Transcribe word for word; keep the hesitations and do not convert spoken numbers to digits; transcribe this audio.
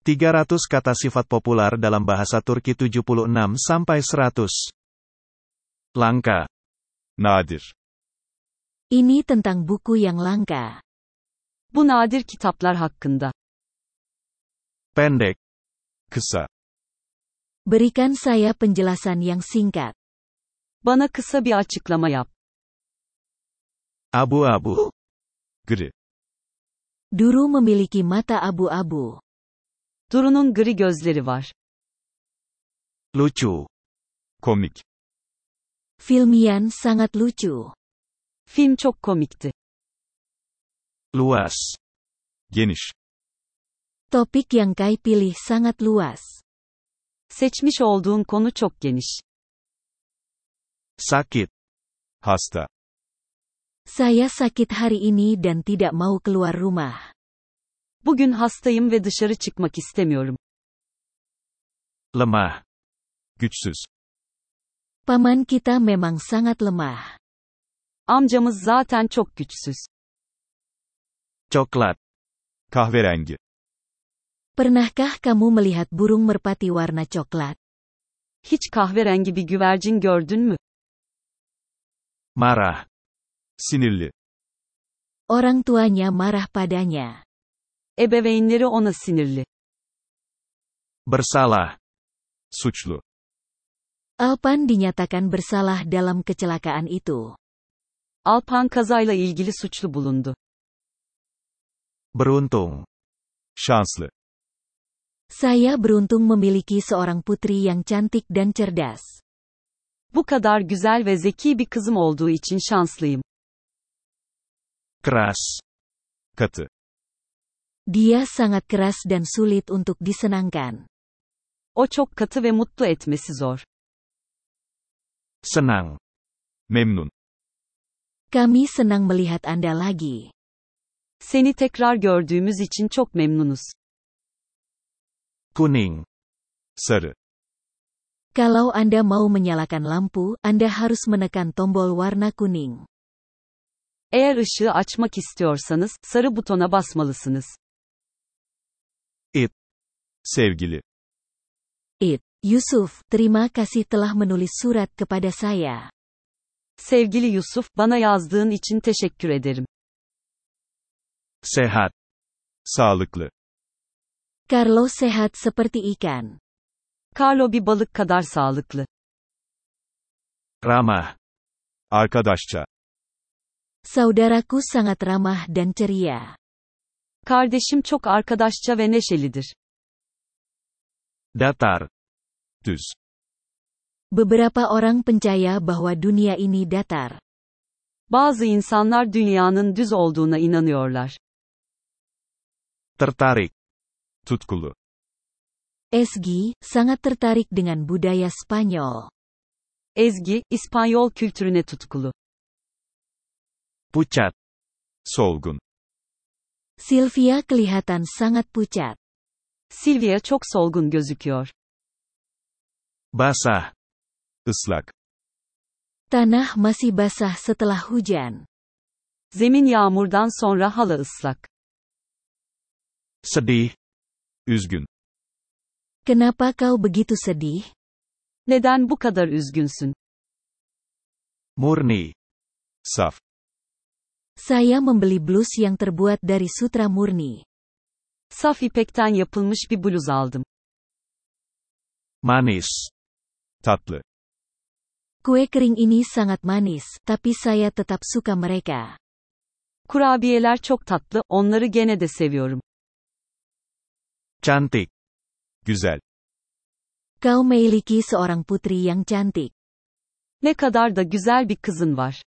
tiga ratus kata sifat populer dalam bahasa Turki tujuh puluh enam sampai seratus. Langka. Nadir. Ini tentang buku yang langka. Bu nadir kitaplar hakkında. Pendek. Kısa. Berikan saya penjelasan yang singkat. Bana kısa bir açıklama yap. Abu-abu. Gri. Duru memiliki mata abu-abu. Duru'nun gri gözleri var. Lucu. Komik. Filmian sangat lucu. Film çok komikti. Luas. Geniş. Topik yang Kai pilih sangat luas. Seçmiş olduğun konu çok geniş. Sakit. Hasta. Saya sakit hari ini dan tidak mau keluar rumah. Bugün hastayım ve dışarı çıkmak istemiyorum. Lemah. Güçsüz. Paman kita memang sangat lemah. Amcamız zaten çok güçsüz. Coklat. Kahverengi. Pernahkah kamu melihat burung merpati warna coklat? Hiç kahverengi bir güvercin gördün mü? Marah. Sinirli. Orang tuanya marah padanya. Ebeveynleri ona sinirli. Bersalah. Suçlu. Alpan dinyatakan bersalah dalam kecelakaan itu. Alpan kazayla ilgili suçlu bulundu. Beruntung. Şanslı. Saya beruntung memiliki seorang putri yang cantik dan cerdas. Bu kadar güzel ve zeki bir kızım olduğu için şanslıyım. Keras. Katı. Dia sangat keras dan sulit untuk disenangkan. O çok katı ve mutlu etmesi zor. Senang. Memnun. Kami senang melihat Anda lagi. Seni tekrar gördüğümüz için çok memnunuz. Kuning. Sarı. Kalau Anda mau menyalakan lampu, Anda harus menekan tombol warna kuning. Eğer ışığı açmak istiyorsanız, sarı butona basmalısınız. Sevgili. It, Yusuf, terima kasih telah menulis surat kepada saya. Sevgili Yusuf, bana yazdığın için teşekkür ederim. Sehat. Sağlıklı. Carlo sehat seperti ikan. Carlo bir balık kadar sağlıklı. Ramah. Arkadaşça. Saudaraku sangat ramah dan ceria. Kardeşim çok arkadaşça ve neşelidir. Datar. Düz. Beberapa orang percaya bahwa dunia ini datar. Bazı insanlar dünyanın düz olduğuna inanıyorlar. Tertarik. Tutkulu. Esgi, sangat tertarik dengan budaya Spanyol. Ezgi, İspanyol kültürüne tutkulu. Pucat. Solgun. Sylvia kelihatan sangat pucat. Silvia çok solgun gözüküyor. Basah. Islak. Tanah masih basah setelah hujan. Zemin yağmurdan sonra hala ıslak. Sedih. Üzgün. Kenapa kau begitu sedih? Neden bu kadar üzgünsün? Murni. Saf. Saya membeli blus yang terbuat dari sutra murni. Saf ipekten yapılmış bir bluz aldım. Manis. Tatlı. Kue kering ini sangat manis, tapi saya tetap suka mereka. Kurabiyeler çok tatlı, onları gene de seviyorum. Cantik. Güzel. Kau memiliki seorang putri yang cantik. Ne kadar da güzel bir kızın var.